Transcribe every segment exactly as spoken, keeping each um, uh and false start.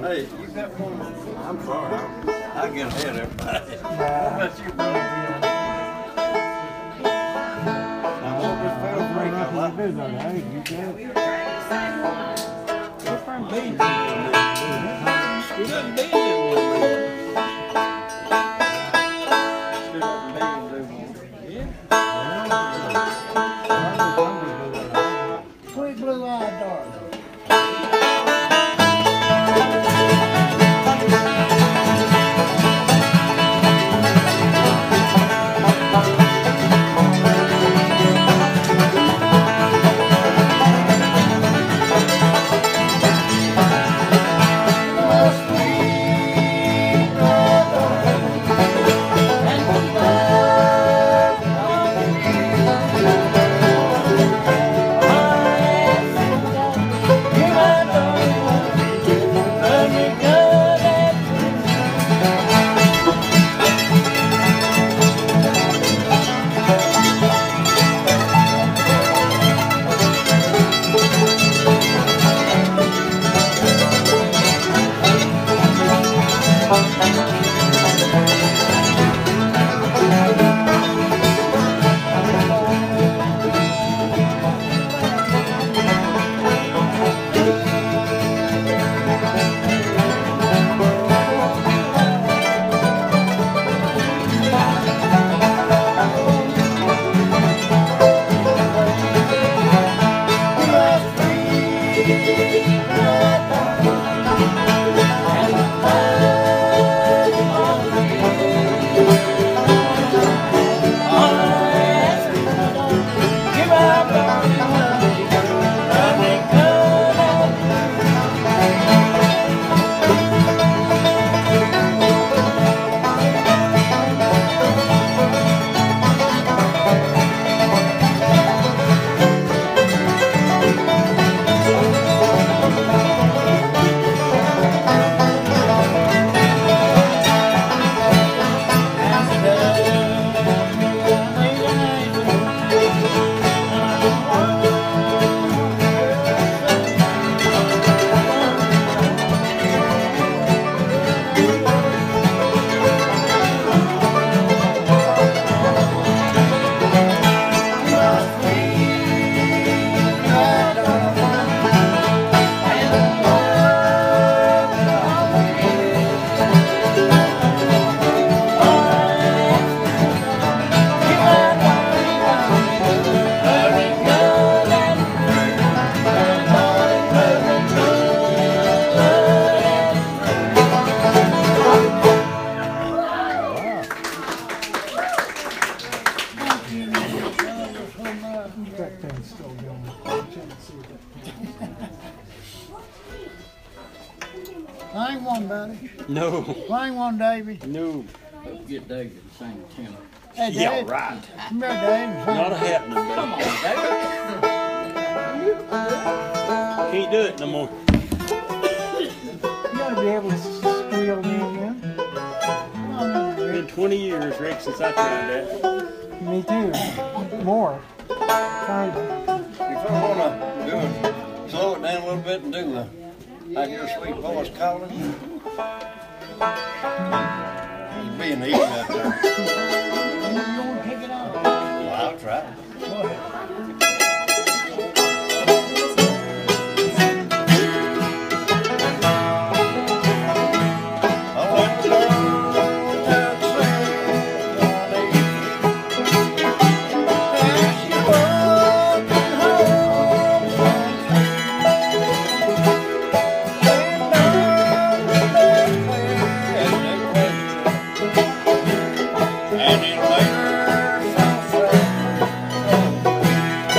Hey, you got one. I'm sorry. I get ahead of everybody. What about you, brother? Now, what was fell break? I like it. Different beans. We done beans in one. Sweet blue-eyed darling. Sing one, buddy. No. Sing one, Davey. No. Let's get David to sing a tenor. Hey, Dave. Yeah, right. Come here, Dave. Sing. Not a happening, buddy. Come on, David. Can't do it no more. You gotta be able to squeal me again. Come on, It's been twenty years, Rick, since I tried that. me too. More. Kind of. If I wanna do it, slow it down a little bit and do the, like your sweet voice calling. He's being easy out there. You wanna pick it up? Well, I'll try. Go ahead. And in later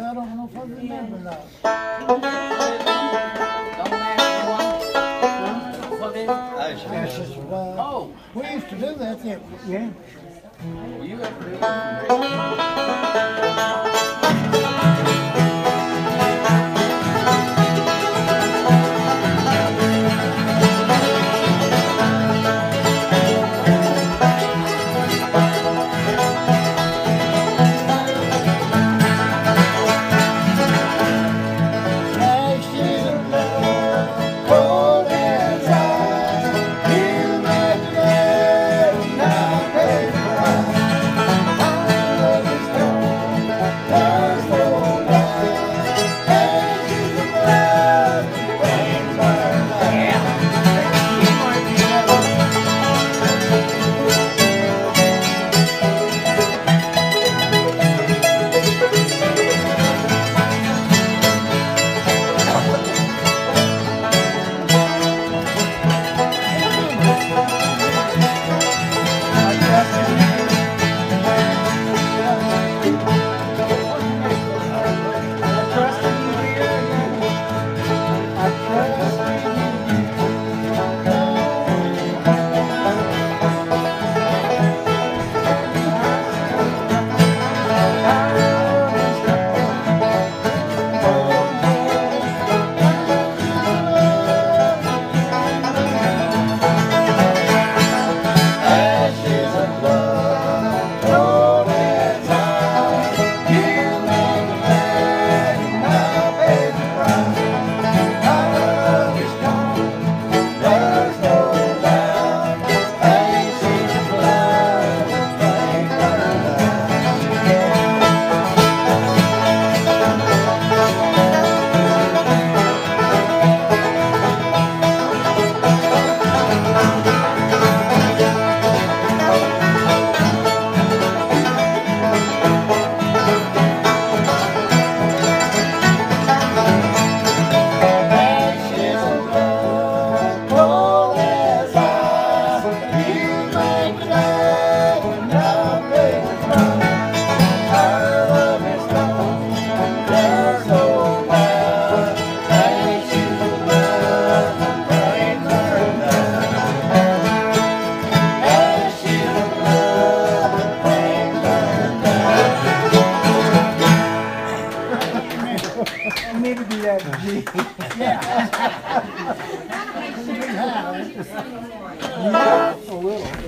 Well, I don't know if I remember now. Ashes of love. Oh, We used to do that, didn't we? Yeah. well, you ever do that? Maybe do that, G. Yeah. Yeah, a little.